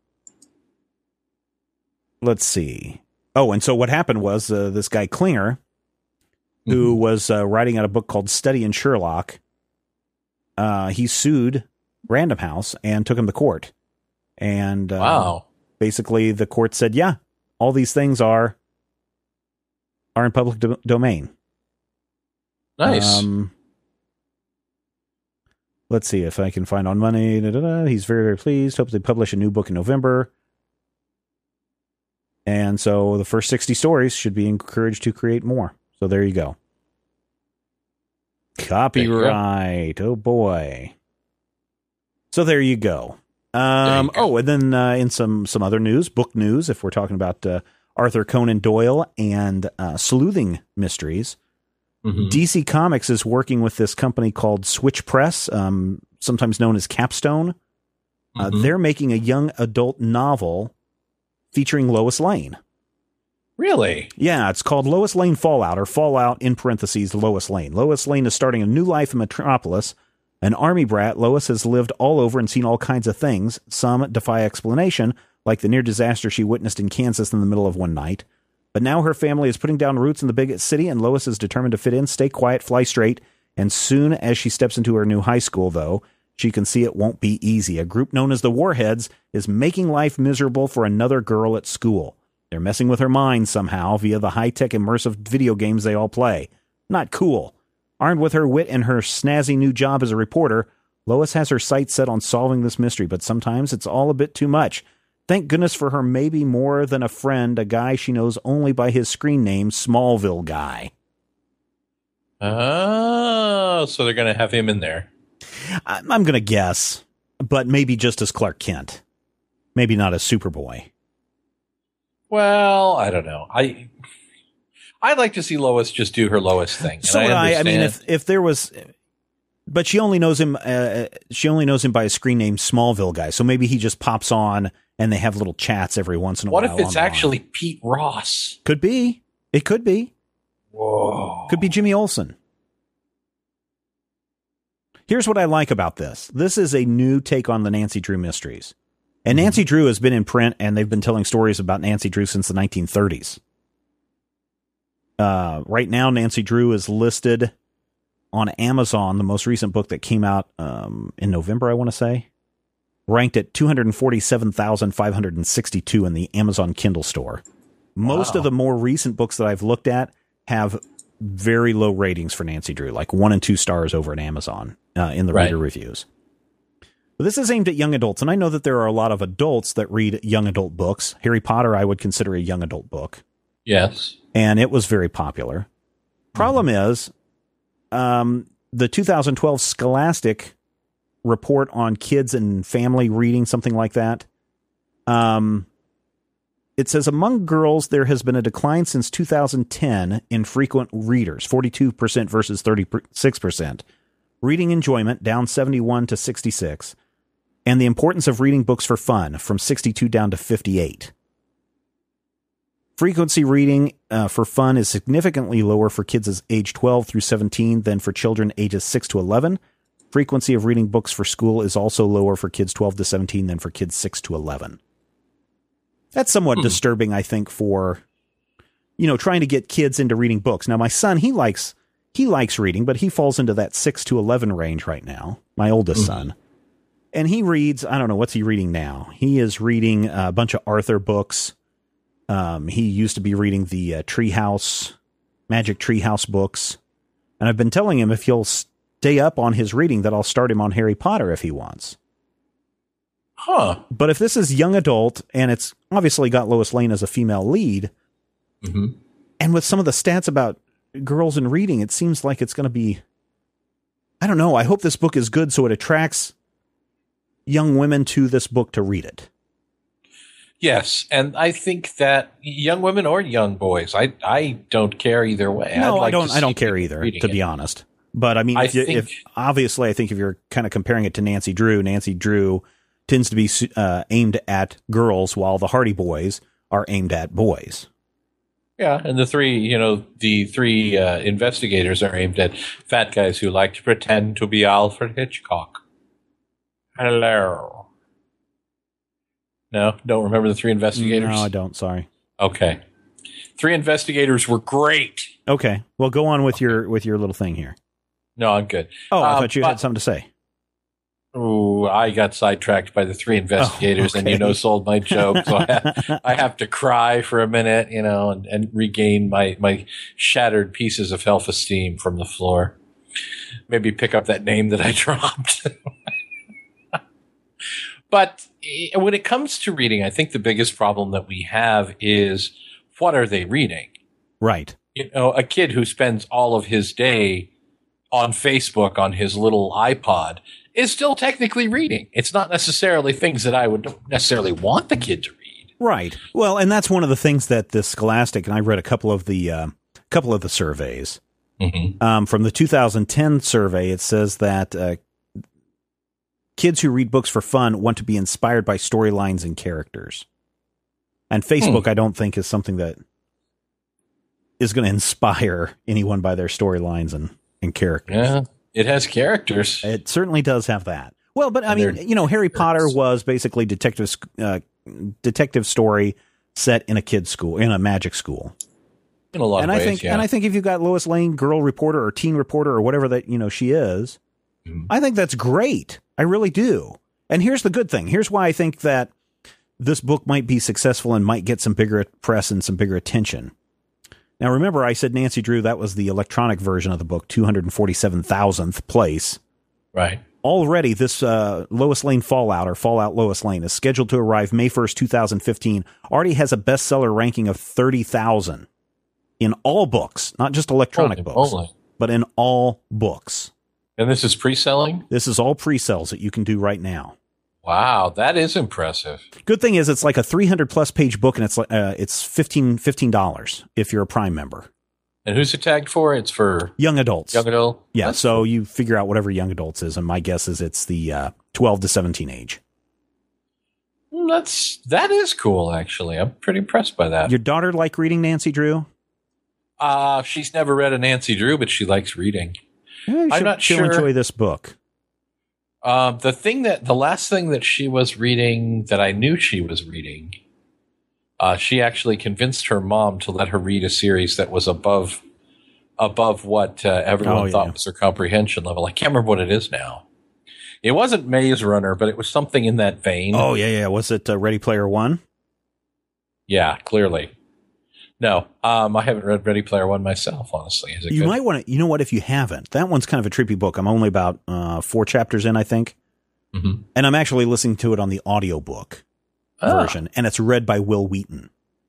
S2: let's see. Oh, and so what happened was uh, this guy Klinger, who
S3: Mhm.
S2: was uh, writing out a book called Study in Sherlock, uh, he sued Random House and took him to court. And uh,
S3: wow.
S2: basically, the court said, "Yeah, all these things are are in public do- domain."
S3: Nice.
S2: Um, let's see if I can find on money. Da, da, da. He's very, very pleased. Hopes they publish a new book in November. And so the first sixty stories should be encouraged to create more. So there you go. Copyright. Oh boy. So there you go. Um,
S3: you go.
S2: Oh, and then uh, in some some other news, book news, if we're talking about uh, Arthur Conan Doyle and uh, sleuthing mysteries,
S3: Mhm.
S2: D C Comics is working with this company called Switch Press, um, sometimes known as Capstone. Uh,
S3: Mhm.
S2: They're making a young adult novel featuring Lois Lane.
S3: Really?
S2: Yeah, it's called Lois Lane Fallout, or Fallout in parentheses Lois Lane. Lois Lane is starting a new life in Metropolis. An army brat, Lois has lived all over and seen all kinds of things. Some defy explanation, like the near disaster she witnessed in Kansas in the middle of one night. But now her family is putting down roots in the big city, and Lois is determined to fit in, stay quiet, fly straight. And soon as she steps into her new high school, though, She can see it won't be easy. A group known as the Warheads is making life miserable for another girl at school. They're messing with her mind somehow via the high-tech immersive video games they all play. Not cool. Armed with her wit and her snazzy new job as a reporter, Lois has her sights set on solving this mystery, but sometimes it's all a bit too much. Thank goodness for her maybe more than a friend, a guy she knows only by his screen name, Smallville Guy.
S3: Oh, so they're going to have him in there.
S2: I'm going to guess, but maybe just as Clark Kent. Maybe not as Superboy.
S3: Well, I don't know. I I'd like to see Lois just do her Lois thing.
S2: So would I. I mean, if if there was, but she only knows him. Uh, she only knows him by a screen name, Smallville Guy. So maybe he just pops on and they have little chats every once in a
S3: what
S2: while.
S3: What if it's actually line. Pete Ross?
S2: Could be. It could be.
S3: Whoa.
S2: Could be Jimmy Olsen. Here's what I like about this. This is a new take on the Nancy Drew mysteries. And Nancy mm-hmm. Drew has been in print, and they've been telling stories about Nancy Drew since the nineteen thirties. Uh, right now, Nancy Drew is listed on Amazon, the most recent book that came out um, in November, I want to say, ranked at two hundred forty-seven thousand five hundred sixty-two in the Amazon Kindle store. Most wow. of the more recent books that I've looked at have very low ratings for Nancy Drew, like one and two stars over at Amazon uh, in the right. reader reviews. But this is aimed at young adults, and I know that there are a lot of adults that read young adult books. Harry Potter, I would consider a young adult book.
S3: Yes.
S2: And it was very popular. Problem mm-hmm. is, um, the two thousand twelve Scholastic report on kids and family reading, something like that, um, it says, among girls, there has been a decline since two thousand ten in frequent readers, forty-two percent versus thirty-six percent. Reading enjoyment, down seventy-one to sixty-six. And the importance of reading books for fun, from sixty-two down to fifty-eight. Frequency reading uh, for fun is significantly lower for kids age twelve through seventeen than for children ages six to eleven. Frequency of reading books for school is also lower for kids twelve to seventeen than for kids six to eleven. That's somewhat hmm. disturbing, I think, for, you know, trying to get kids into reading books. Now, my son, he likes he likes reading, but he falls into that six to eleven range right now, my oldest mm-hmm. son. And he reads, I don't know, what's he reading now? He is reading a bunch of Arthur books. Um, he used to be reading the uh, Treehouse, Magic Treehouse books. And I've been telling him if he'll stay up on his reading that I'll start him on Harry Potter if he wants.
S3: Huh.
S2: But if this is young adult, and it's obviously got Lois Lane as a female lead,
S3: mm-hmm.
S2: and with some of the stats about girls in reading, it seems like it's going to be, I don't know, I hope this book is good so it attracts young women to this book to read it.
S3: Yes, and I think that young women or young boys, I I don't care either way.
S2: No,
S3: like
S2: I don't. I don't care either, to be it. honest. But I mean,
S3: I
S2: if, you,
S3: think,
S2: if obviously, I think if you're kind of comparing it to Nancy Drew, Nancy Drew tends to be uh, aimed at girls, while the Hardy Boys are aimed at boys.
S3: Yeah, and the three, you know, the three uh, investigators are aimed at fat guys who like to pretend to be Alfred Hitchcock. Hello. No, don't remember the three investigators?
S2: No, I don't. Sorry.
S3: Okay. Three investigators were great.
S2: Okay. Well, go on with your with your little thing here.
S3: No, I'm good.
S2: Oh, I
S3: uh,
S2: thought you
S3: but,
S2: had something to say.
S3: Oh, I got sidetracked by the three investigators oh, okay. and, you know, sold my joke. So I have, I have to cry for a minute, you know, and, and regain my, my shattered pieces of self-esteem from the floor. Maybe pick up that name that I dropped. But when it comes to reading, I think the biggest problem that we have is, what are they reading?
S2: Right.
S3: You know, a kid who spends all of his day on Facebook on his little iPod is still technically reading. It's not necessarily things that I would necessarily want the kid to read.
S2: Right. Well, and that's one of the things that the Scholastic, and I read a couple of the uh, couple of the surveys.
S3: Mm-hmm.
S2: Um, from the two thousand ten survey, it says that uh, kids who read books for fun want to be inspired by storylines and characters. And Facebook, hmm. I don't think, is something that is going to inspire anyone by their storylines and, and characters.
S3: Yeah, it has characters.
S2: It certainly does have that. Well, but I mean, you know, Harry Potter was basically detective uh, detective story set in a kid's school, in a magic school.
S3: In a lot
S2: and
S3: of
S2: I
S3: ways,
S2: think,
S3: yeah.
S2: And I think if you've got Lois Lane, girl reporter or teen reporter or whatever that, you know, she is, mm. I think that's great. I really do. And here's the good thing. Here's why I think that this book might be successful and might get some bigger press and some bigger attention. Now, remember, I said Nancy Drew, that was the electronic version of the book, two hundred forty-seven thousandth place.
S3: Right.
S2: Already, this uh, Lois Lane Fallout, or Fallout Lois Lane, is scheduled to arrive May first, twenty fifteen. Already has a bestseller ranking of thirty thousand in all books, not just electronic
S3: Holy
S2: books,
S3: moly.
S2: but in all books.
S3: And this is pre-selling?
S2: This is all pre-sales that you can do right now.
S3: Wow, that is impressive.
S2: Good thing is it's like a three hundred plus page book, and it's uh, it's fifteen dollars if you're a Prime member.
S3: And who's it tagged for? It's for
S2: young adults.
S3: Young adult?
S2: Yeah,
S3: That's
S2: so
S3: cool.
S2: you figure out whatever young adults is, and my guess is it's the uh, twelve to seventeen age.
S3: That's that is cool, actually. I'm pretty impressed by that.
S2: Your daughter like reading, Nancy Drew?
S3: Uh, she's never read a Nancy Drew, but she likes reading.
S2: Yeah,
S3: I'm not
S2: she'll
S3: sure.
S2: enjoy this book.
S3: Um, the thing that the last thing that she was reading that I knew she was reading, uh, she actually convinced her mom to let her read a series that was above above what uh, everyone
S2: Oh, yeah.
S3: thought was her comprehension level. I can't remember what it is now. It wasn't Maze Runner, but it was something in that vein.
S2: Oh, yeah, yeah. Was it uh, Ready Player One?
S3: Yeah, clearly. No, um, I haven't read Ready Player One myself, honestly. Is it
S2: You
S3: good?
S2: might want to, you know what, if you haven't, that one's kind of a trippy book. I'm only about uh, four chapters in, I think.
S3: Mm-hmm.
S2: And I'm actually listening to it on the audiobook
S3: Ah.
S2: version, and it's read by Will Wheaton.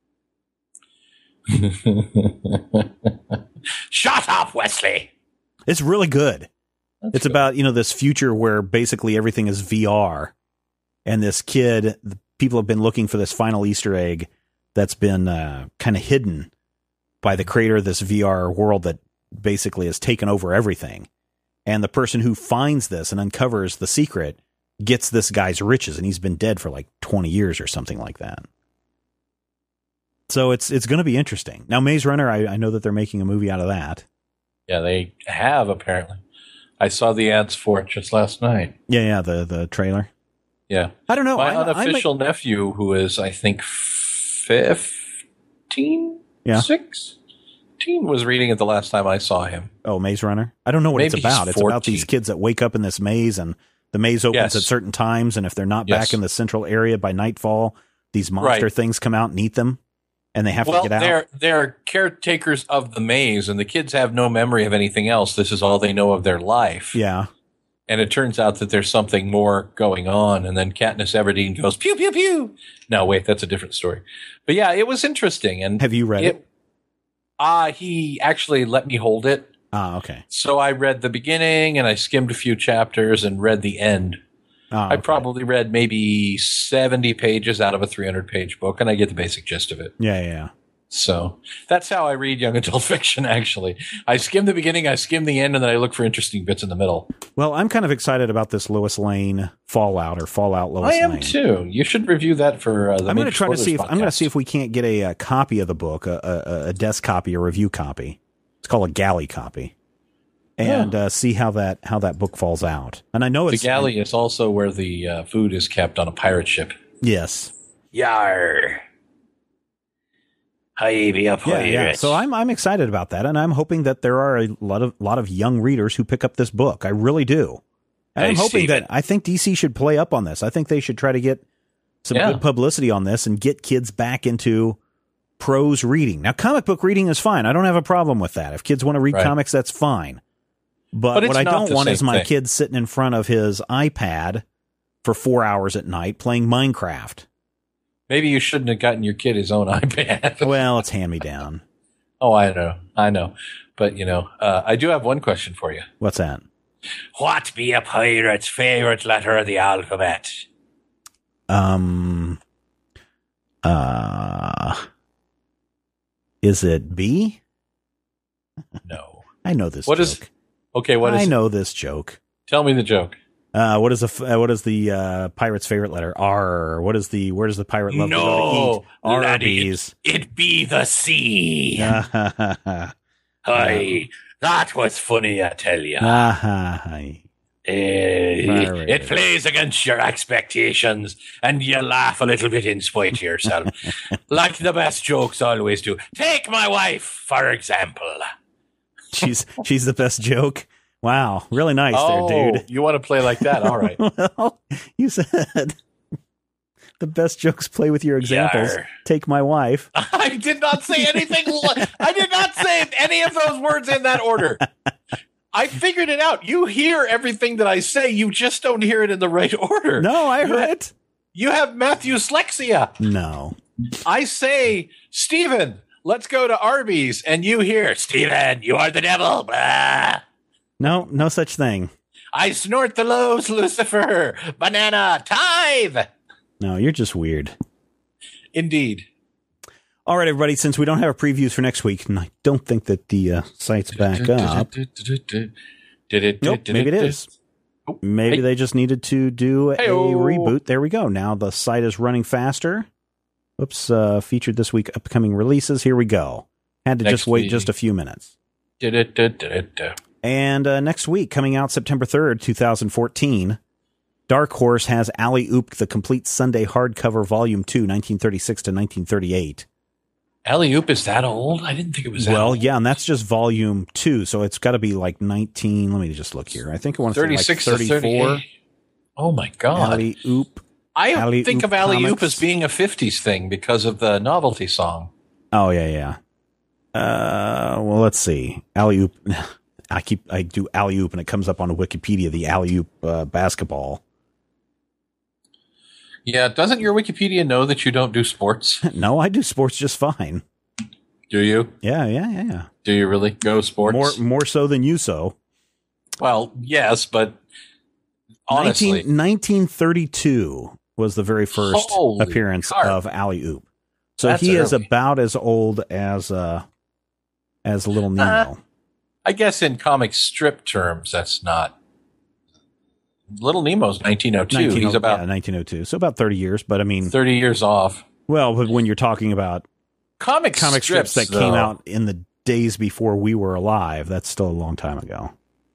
S3: Shut up, Wesley.
S2: It's really good.
S3: That's
S2: It's
S3: good.
S2: about, you know, this future where basically everything is V R, and this kid, the people have been looking for this final Easter egg that's been uh, kind of hidden by the creator of this V R world that basically has taken over everything. And the person who finds this and uncovers the secret gets this guy's riches, and he's been dead for like twenty years or something like that. So it's it's going to be interesting. Now, Maze Runner, I, I know that they're making a movie out of that.
S3: Yeah, they have, apparently. I saw the ads for it just last night.
S2: Yeah, yeah, the the trailer.
S3: Yeah.
S2: I don't know.
S3: My
S2: I,
S3: unofficial nephew, who is, I think, fifteen?
S2: Yeah.
S3: sixteen, was reading it the last time I saw him.
S2: Oh, Maze Runner? I don't know what
S3: Maybe
S2: it's
S3: he's
S2: about. It's about
S3: fourteen.
S2: these kids that wake up in this maze, and the maze opens
S3: Yes.
S2: at certain times, and if they're not
S3: Yes.
S2: back in the central area by nightfall, these monster
S3: Right.
S2: things come out and eat them, and they have
S3: Well,
S2: to get out.
S3: they're they're caretakers of the maze, and the kids have no memory of anything else. This is all they know of their life.
S2: Yeah.
S3: And it turns out that there's something more going on. And then Katniss Everdeen goes, pew, pew, pew. No, wait, that's a different story. But yeah, it was interesting. And
S2: Have you read it?
S3: Uh, he actually let me hold it.
S2: Ah, okay.
S3: So I read the beginning and I skimmed a few chapters and read the end.
S2: Ah,
S3: I
S2: okay.
S3: probably read maybe seventy pages out of a three hundred page book, and I get the basic gist of it.
S2: Yeah, yeah, yeah.
S3: So that's how I read young adult fiction, actually. I skim the beginning, I skim the end, and then I look for interesting bits in the middle.
S2: Well, I'm kind of excited about this Lois Lane Fallout or Fallout Lois
S3: I am
S2: Lane.
S3: too. You should review that for uh, the
S2: I'm going to
S3: Major
S2: try to
S3: Spoilers
S2: see if I'm going to
S3: podcast.
S2: see if we can't get a, a copy of the book, a, a, a desk copy, a review copy. It's called a galley copy, and uh, see how that how that book falls out. And I know
S3: The
S2: it's
S3: galley is also where the uh, food is kept on a pirate ship.
S2: Yes.
S3: Yar. Hi, be up,
S2: Yeah, yeah. So I'm I'm excited about that, and I'm hoping that there are a lot of lot of young readers who pick up this book. I really do. And
S3: Hey,
S2: I'm hoping
S3: Steven.
S2: that I think D C should play up on this. I think they should try to get some
S3: Yeah.
S2: good publicity on this and get kids back into prose reading. Now, comic book reading is fine. I don't have a problem with that. If kids want to read
S3: Right.
S2: comics, that's fine. But,
S3: But it's
S2: what I
S3: not
S2: don't
S3: the
S2: want is
S3: same
S2: my
S3: thing.
S2: kid sitting in front of his iPad for four hours at night playing Minecraft.
S3: Maybe you shouldn't have gotten your kid his own iPad.
S2: Well, it's hand me down.
S3: Oh, I know. I know. But, you know, uh, I do have one question for you.
S2: What's that?
S3: What be a pirate's favorite letter of the alphabet?
S2: Um, uh, is it B?
S3: No.
S2: I know this
S3: What
S2: joke.
S3: is- Okay, what is
S2: I
S3: it?
S2: know this joke.
S3: Tell me the joke.
S2: Uh, what is the f- uh, what is the uh, pirate's favorite letter? R. What is the where does the pirate love to go
S3: No,
S2: to eat?
S3: laddie,
S2: Arby's.
S3: it be the sea.
S2: Ah,
S3: Hi, that was funny, I tell you.
S2: hi.
S3: Eh, it plays against your expectations, and you laugh a little bit in spite of yourself. Like the best jokes always do. Take my wife, for example.
S2: She's she's the best joke. Wow, really nice
S3: oh,
S2: there, dude.
S3: You want to play like that? All right.
S2: Well, you said the best jokes play with your examples.
S3: Yar.
S2: Take my wife.
S3: I did not say anything. I did not say any of those words in that order. I figured it out. You hear everything that I say. You just don't hear it in the right order.
S2: No, I
S3: you
S2: heard
S3: have,
S2: it.
S3: You have Matthew's Slexia.
S2: No.
S3: I say, Steven, let's go to Arby's. And you hear, Steven, you are the devil. Blah.
S2: No, no such thing.
S3: I snort the loaves, Lucifer. Banana, tithe.
S2: No, you're just weird.
S3: Indeed.
S2: All right, everybody, since we don't have previews for next week, and I don't think that the uh, site's back up. Nope, maybe it is. Maybe they just needed to do a reboot. There we go. Now the site is running faster. Oops, uh, featured this week, upcoming releases. Here we go. Had to just wait just a few minutes. And uh, next week, coming out September third, twenty fourteen, Dark Horse has Alley Oop, the complete Sunday hardcover volume two, nineteen thirty-six to nineteen thirty-eight.
S3: Alley Oop is that old? I didn't think it was that
S2: well,
S3: old.
S2: Well, yeah, and that's just volume two, so it's got to be like nineteen. Let me just look here. I think I want to say like thirty-four.
S3: Oh my God.
S2: Alley Oop.
S3: I
S2: Alley
S3: think
S2: Oop
S3: of Alley
S2: comics.
S3: Oop as being a fifties thing because of the novelty song.
S2: Oh, yeah, yeah. Uh, well, let's see. Alley Oop. I keep, I do Alley Oop and it comes up on Wikipedia, the Alley Oop uh, basketball.
S3: Yeah, doesn't your Wikipedia know that you don't do sports?
S2: No, I do sports just fine.
S3: Do you?
S2: Yeah, yeah, yeah, yeah.
S3: Do you really go sports?
S2: More, more so than you so.
S3: Well, yes, but honestly.
S2: nineteen, nineteen thirty-two was the very first
S3: Holy
S2: appearance
S3: carp.
S2: of Alley Oop. So
S3: That's
S2: he is
S3: early.
S2: about as old as, uh, as Little Nemo.
S3: Uh, I guess in comic strip terms, that's not. Little Nemo's nineteen oh two.
S2: nineteen oh
S3: He's about
S2: yeah, nineteen oh two. So about thirty years, but I mean,
S3: thirty years off.
S2: well, but when you're talking about
S3: Comic,
S2: comic strips,
S3: strips,
S2: that came
S3: though.
S2: out in the days before we were alive, that's still a long time ago.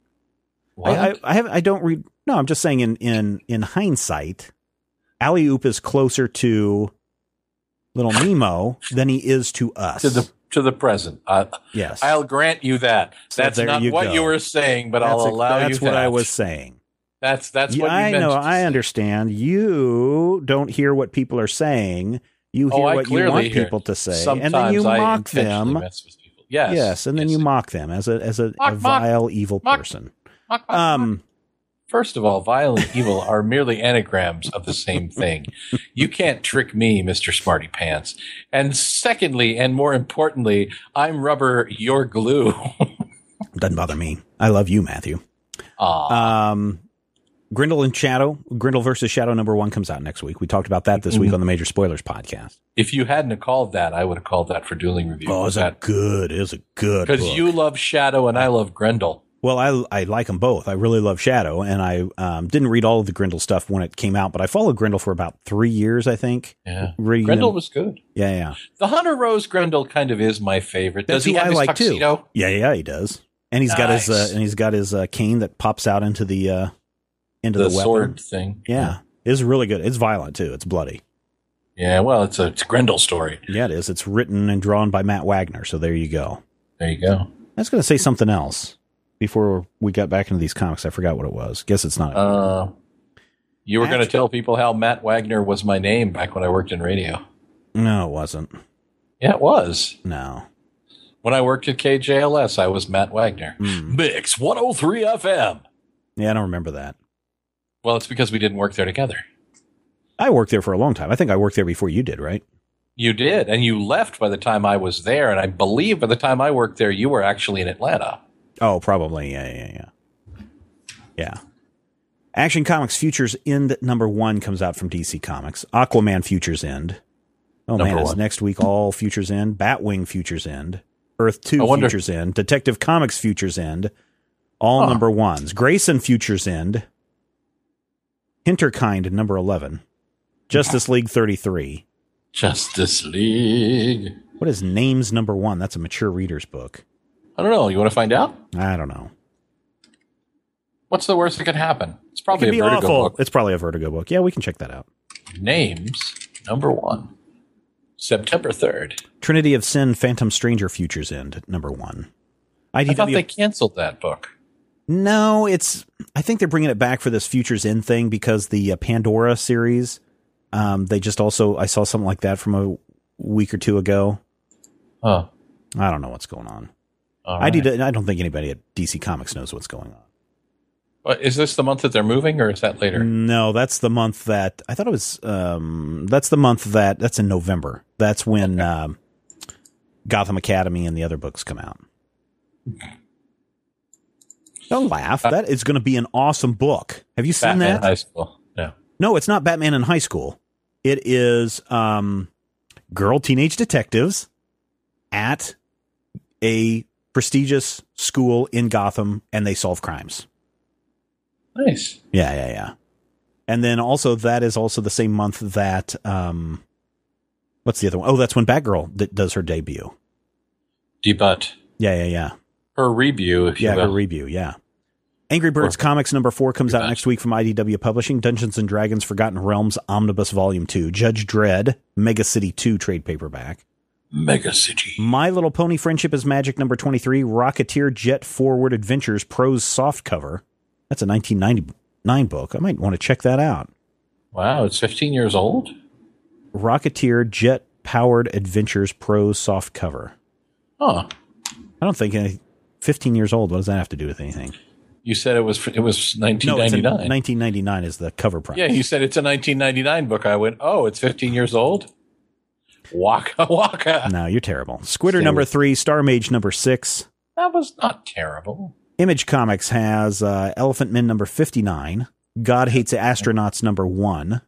S3: What?
S2: I, I, I have, I don't read. No, I'm just saying in, in, in hindsight, Alley Oop is closer to Little Nemo than he is to us.
S3: to the to the present. Uh,
S2: yes.
S3: I'll grant you that.
S2: So
S3: That's
S2: there
S3: not
S2: you
S3: what
S2: go.
S3: you were saying, but
S2: that's
S3: I'll
S2: a-
S3: allow you
S2: That's what
S3: that.
S2: I was saying.
S3: That's that's
S2: Yeah,
S3: what you
S2: I
S3: meant
S2: know.
S3: to
S2: I
S3: say.
S2: understand. You don't hear what people are saying. You hear
S3: Oh, I
S2: what you
S3: clearly
S2: want
S3: hear.
S2: people to say,
S3: Sometimes
S2: and then you
S3: I
S2: mock
S3: intentionally
S2: them.
S3: mess with people. Yes,
S2: Yes, and then
S3: yes.
S2: you mock them as a as a,
S3: Mock,
S2: a
S3: mock.
S2: vile, evil
S3: Mock.
S2: person.
S3: Mock, mock,
S2: Um.
S3: mock. First of all, vile and evil are merely anagrams of the same thing. You can't trick me, Mister Smarty Pants. And secondly, and more importantly, I'm rubber, you're glue.
S2: Doesn't bother me. I love you, Matthew.
S3: Aw.
S2: Um, Grindel and Shadow. Grindel versus Shadow number one comes out next week. We talked about that this week on the Major Spoilers podcast.
S3: If you hadn't have called that, I would have called that for dueling review.
S2: Oh, it's a good. It's a good.
S3: Because
S2: book.
S3: you love Shadow and I love Grendel.
S2: Well, I I like them both. I really love Shadow, and I um, didn't read all of the Grindel stuff when it came out, but I followed Grindel for about three years, I think.
S3: Yeah.
S2: Reading
S3: Grendel
S2: them.
S3: was good.
S2: Yeah, yeah.
S3: The Hunter Rose Grendel kind of is my favorite. Does
S2: That's
S3: he
S2: who
S3: have
S2: I
S3: his
S2: like
S3: tuxedo?
S2: too. Yeah, yeah, he does. And he's got his uh,
S3: Nice.
S2: and he's got his uh, cane that pops out into the uh, into
S3: The,
S2: the, weapon.
S3: sword thing.
S2: Yeah, it's really good. It's violent too. It's bloody.
S3: Yeah, well, it's a, it's a Grendel story.
S2: Yeah, it is. It's written and drawn by Matt Wagner. So there you go.
S3: There you go.
S2: I was going to say something else before we got back into these comics. I forgot what it was. Guess it's not.
S3: Uh, you were going to
S2: After-
S3: tell people how Matt Wagner was my name back when I worked in radio.
S2: No, it wasn't.
S3: Yeah, it was.
S2: No.
S3: When I worked at K J L S, I was Matt Wagner.
S2: Mm.
S3: Mix one oh three F M.
S2: Yeah, I don't remember that.
S3: Well, it's because we didn't work there together.
S2: I worked there for a long time. I think I worked there before you did, right?
S3: You did, and you left by the time I was there, and I believe by the time I worked there, you were actually in Atlanta.
S2: Oh, probably. Yeah, yeah, yeah. Yeah. Action Comics Futures End number one comes out from D C Comics. Aquaman Futures End. Oh,
S3: Number
S2: man, it's
S3: one.
S2: next week all Futures End. Batwing Futures End. Earth two
S3: I wonder-
S2: Futures End. Detective Comics Futures End. All
S3: Huh.
S2: number ones. Grayson Futures End. Hinterkind number eleven. Justice League thirty-three.
S3: Justice League.
S2: What is Names number one? That's a mature reader's book.
S3: I don't know. You want to find out?
S2: I don't know.
S3: What's the worst that could happen? It's
S2: It
S3: probably
S2: could
S3: a
S2: be
S3: Vertigo
S2: awful.
S3: book.
S2: It's probably a Vertigo book. Yeah, we can check that out.
S3: Names number one. September third.
S2: Trinity of Sin, Phantom Stranger Futures End, number one.
S3: I
S2: I D
S3: thought
S2: W.
S3: they canceled that book.
S2: No, it's. I think they're bringing it back for this Futures End thing because the uh, Pandora series. Um, they just also. I saw something like that from a week or two ago.
S3: Huh.
S2: I don't know what's going on.
S3: All
S2: I
S3: right.
S2: did. I don't think anybody at D C Comics knows what's going on.
S3: But is this the month that they're moving, or is that later?
S2: No, that's the month that I thought it was. Um, that's the month that that's in November. That's when
S3: Okay.
S2: um, Gotham Academy and the other books come out. Don't laugh. That is going to be an awesome book. Have you seen
S3: Batman
S2: that?
S3: High School. No.
S2: No, it's not Batman in High School. It is um, girl teenage detectives at a prestigious school in Gotham, and they solve crimes.
S3: Nice.
S2: Yeah, yeah, yeah. And then also that is also the same month that um, what's the other one? Oh, that's when Batgirl d- does her debut.
S3: Debut.
S2: Yeah, yeah, yeah.
S3: Her review, if you
S2: Yeah,
S3: will.
S2: her review. Yeah. Angry Birds
S3: Or-
S2: Comics number four comes out
S3: Debut.
S2: next week from I D W Publishing. Dungeons and Dragons Forgotten Realms Omnibus Volume two. Judge Dredd Mega City two trade paperback.
S3: Mega City.
S2: My Little Pony Friendship is Magic number twenty-three. Rocketeer Jet Forward Adventures Prose Softcover. That's a nineteen ninety-nine book. I might want to check that out.
S3: Wow, it's fifteen years old?
S2: Rocketeer Jet Powered Adventures Prose Softcover.
S3: Huh.
S2: I don't think any, fifteen years old. What does that have to do with anything?
S3: You said it was it was nineteen
S2: No, it's
S3: ninety-nine.
S2: a, nineteen ninety-nine is the cover price.
S3: Yeah, you said it's a nineteen ninety-nine book. I went, oh, it's fifteen years old? Waka waka.
S2: No, you're terrible. Squitter
S3: Stay
S2: number
S3: with-
S2: three, Star Mage number six.
S3: That was not terrible.
S2: Image Comics has uh, Elephant Men number fifty-nine. God Hates Astronauts number one.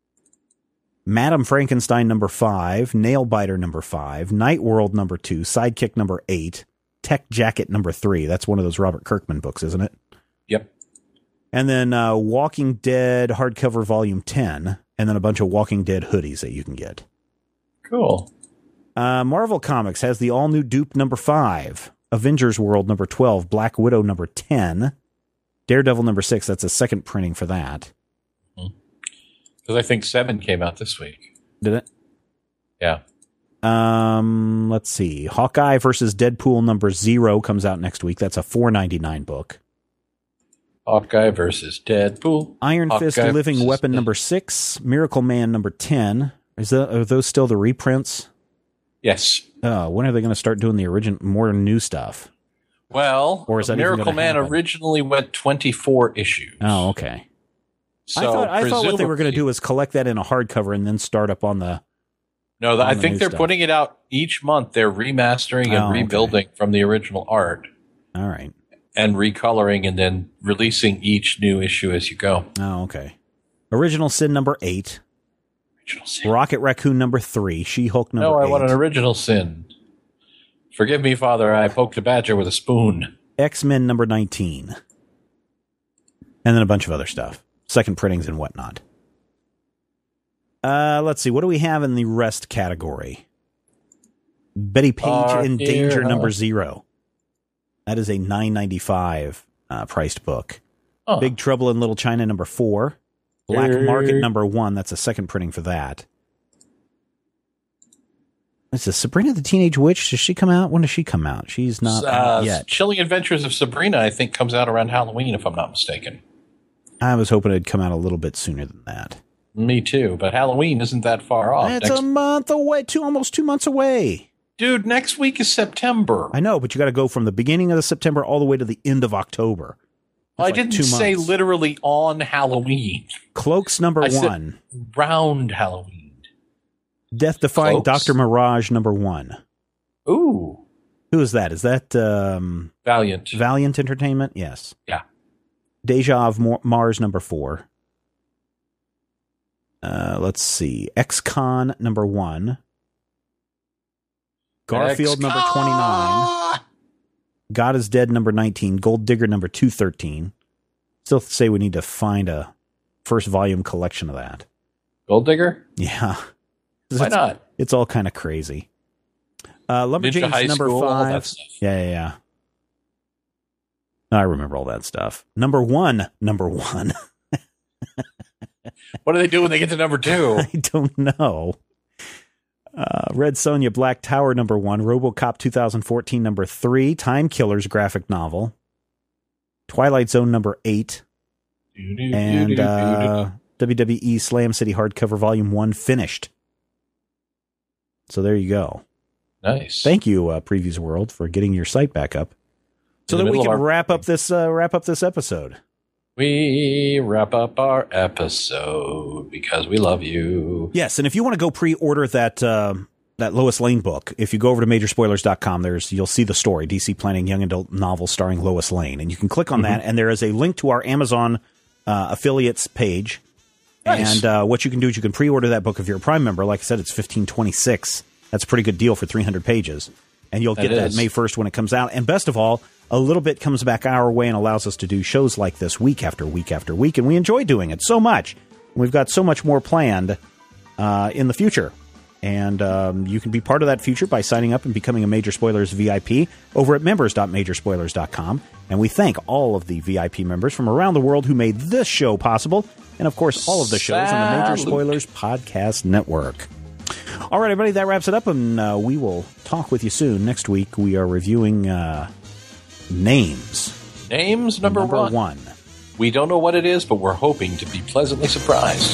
S2: Madam Frankenstein number five. Nailbiter number five. Night World number two. Sidekick number eight. Tech Jacket number three. That's one of those Robert Kirkman books, isn't it?
S3: Yep.
S2: And then uh, Walking Dead hardcover volume ten. And then a bunch of Walking Dead hoodies that you can get.
S3: Cool.
S2: Uh, Marvel Comics has the all-new Dupe number five. Avengers World number twelve. Black Widow number ten. Daredevil number six. That's a second printing for that.
S3: Because I think seven came out this week.
S2: Did it?
S3: Yeah.
S2: Um, let's see. Hawkeye versus Deadpool number zero comes out next week. That's a four ninety-nine book.
S3: Hawkeye versus Deadpool.
S2: Iron Fist
S3: Hawkeye
S2: Living
S3: versus
S2: Weapon
S3: Dead-
S2: number six. Miracle Man number ten. Is that, are those still the reprints?
S3: Yes.
S2: Uh, when are they going to start doing the original, more new stuff?
S3: Well,
S2: Or is that even
S3: Miracle
S2: gonna
S3: Man
S2: happen?
S3: originally went twenty-four issues.
S2: Oh, okay.
S3: So
S2: I thought I thought what they were going to
S3: presumably-
S2: do was collect that in a hardcover and then start up on the.
S3: No,
S2: on
S3: I
S2: the
S3: think
S2: new
S3: they're
S2: stuff.
S3: putting it out each month. They're remastering and
S2: Oh, okay.
S3: rebuilding from the original art
S2: All right.
S3: and recoloring and then releasing each new issue as you go.
S2: Oh, okay. Original Sin number eight.
S3: Original sin.
S2: Rocket Raccoon number three. She Hulk number
S3: No, I
S2: eight.
S3: want an original sin. Forgive me, Father. I poked a badger with a spoon.
S2: X-Men number nineteen. And then a bunch of other stuff. Second printings and whatnot. Uh, let's see. What do we have in the rest category? Betty Page
S3: Our
S2: in Danger
S3: hero.
S2: number zero. That is a nine ninety-five uh, priced book.
S3: Huh.
S2: Big Trouble in Little China number four. Black
S3: Hey.
S2: Market number one. That's a second printing for that. Is this Sabrina the Teenage Witch? Does she come out? When does she come out? She's not
S3: uh,
S2: out yet.
S3: Chilling Adventures of Sabrina, I think, comes out around Halloween, if I'm not mistaken.
S2: I was hoping it'd come out a little bit sooner than that.
S3: Me too, but Halloween isn't that far off.
S2: It's
S3: Next-
S2: a month away, two almost two months away.
S3: Dude, next week is September.
S2: I know, but you got to go from the beginning of the September all the way to the end of October.
S3: Well, I
S2: That's like
S3: didn't
S2: two
S3: say
S2: months.
S3: literally on Halloween.
S2: Cloaks number
S3: I said-
S2: one.
S3: Round Halloween.
S2: Death Defying
S3: Cloaks?
S2: Doctor Mirage number one.
S3: Ooh,
S2: Who is that? Is that um,
S3: Valiant.
S2: Valiant Entertainment? Yes.
S3: Yeah.
S2: Deja of Mo- Mars number four. Uh, let's see. X-Con number one. Garfield number
S3: X-Con!
S2: twenty-nine. God is Dead number nineteen. Gold Digger number two thirteen. Still say we need to find a first volume collection of that.
S3: Gold Digger?
S2: Yeah.
S3: Why
S2: It's-
S3: not?
S2: It's all kind of crazy. Uh,
S3: Ninja
S2: Lumberjanes
S3: High
S2: number
S3: School, all
S2: five.
S3: that stuff.
S2: Yeah, yeah, yeah. I remember all that stuff. Number one. Number one.
S3: What do they do when they get to number two?
S2: I don't know. Uh, Red Sonja Black Tower number one. RoboCop twenty fourteen number three. Time Killers graphic novel. Twilight Zone number eight, and uh, W W E Slam City Hardcover Volume one finished. So there you go.
S3: Nice.
S2: Thank you, uh, Previews World, for getting your site back up, so that we can wrap up this uh, wrap up this episode.
S3: We wrap up our episode because we love you.
S2: Yes, and if you want to go pre-order that uh, that Lois Lane book, if you go over to major spoilers dot com, there's you'll see the story, D C Planning Young Adult Novel starring Lois Lane, and you can click on mm-hmm. that, and there is a link to our Amazon uh, affiliates page. Nice. And uh, what you can do is you can pre-order that book if you're a Prime member. Like I said, it's fifteen twenty-six. That's a pretty good deal for three hundred pages, and you'll get that, that May first when it comes out. And best of all, a little bit comes back our way and allows us to do shows like this week after week after week, and we enjoy doing it so much. We've got so much more planned uh, in the future, and um, you can be part of that future by signing up and becoming a Major Spoilers V I P over at members dot major spoilers dot com. And we thank all of the V I P members from around the world who made this show possible, and of course all of the shows Salute. on the Major Spoilers Podcast Network. All right, everybody, that wraps it up, and uh, we will talk with you soon. Next week, we are reviewing uh, Names.
S3: Names number,
S2: number
S3: one.
S2: one.
S3: We don't know what it is, but we're hoping to be pleasantly surprised.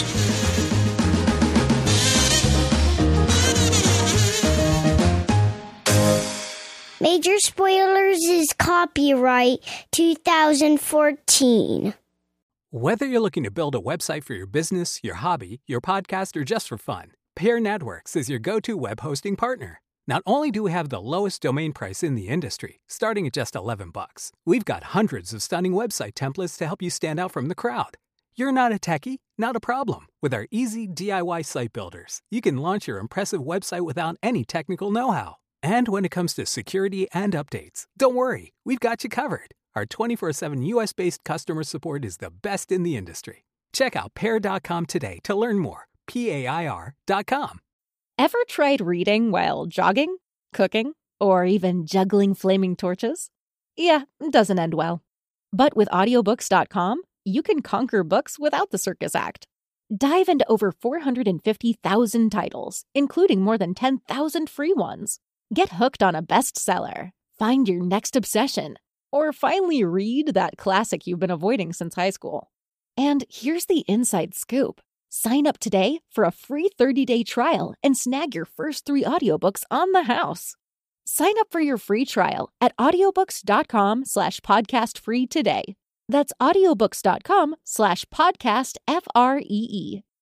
S4: Major Spoilers is copyright two thousand fourteen.
S5: Whether you're looking to build a website for your business, your hobby, your podcast, or just for fun, Pair Networks is your go-to web hosting partner. Not only do we have the lowest domain price in the industry, starting at just eleven bucks, we've got hundreds of stunning website templates to help you stand out from the crowd. You're not a techie? Not a problem. With our easy D I Y site builders, you can launch your impressive website without any technical know-how. And when it comes to security and updates, don't worry, we've got you covered. Our twenty-four seven U S-based customer support is the best in the industry. Check out pair dot com today to learn more. P A I R dot com.
S1: Ever tried reading while jogging, cooking, or even juggling flaming torches? Yeah, it doesn't end well. But with audiobooks dot com, you can conquer books without the circus act. Dive into over four hundred fifty thousand titles, including more than ten thousand free ones. Get hooked on a bestseller, find your next obsession, or finally read that classic you've been avoiding since high school. And here's the inside scoop. Sign up today for a free thirty-day trial and snag your first three audiobooks on the house. Sign up for your free trial at audiobooks dot com slash podcast free today. That's audiobooks dot com slash podcast F R E E.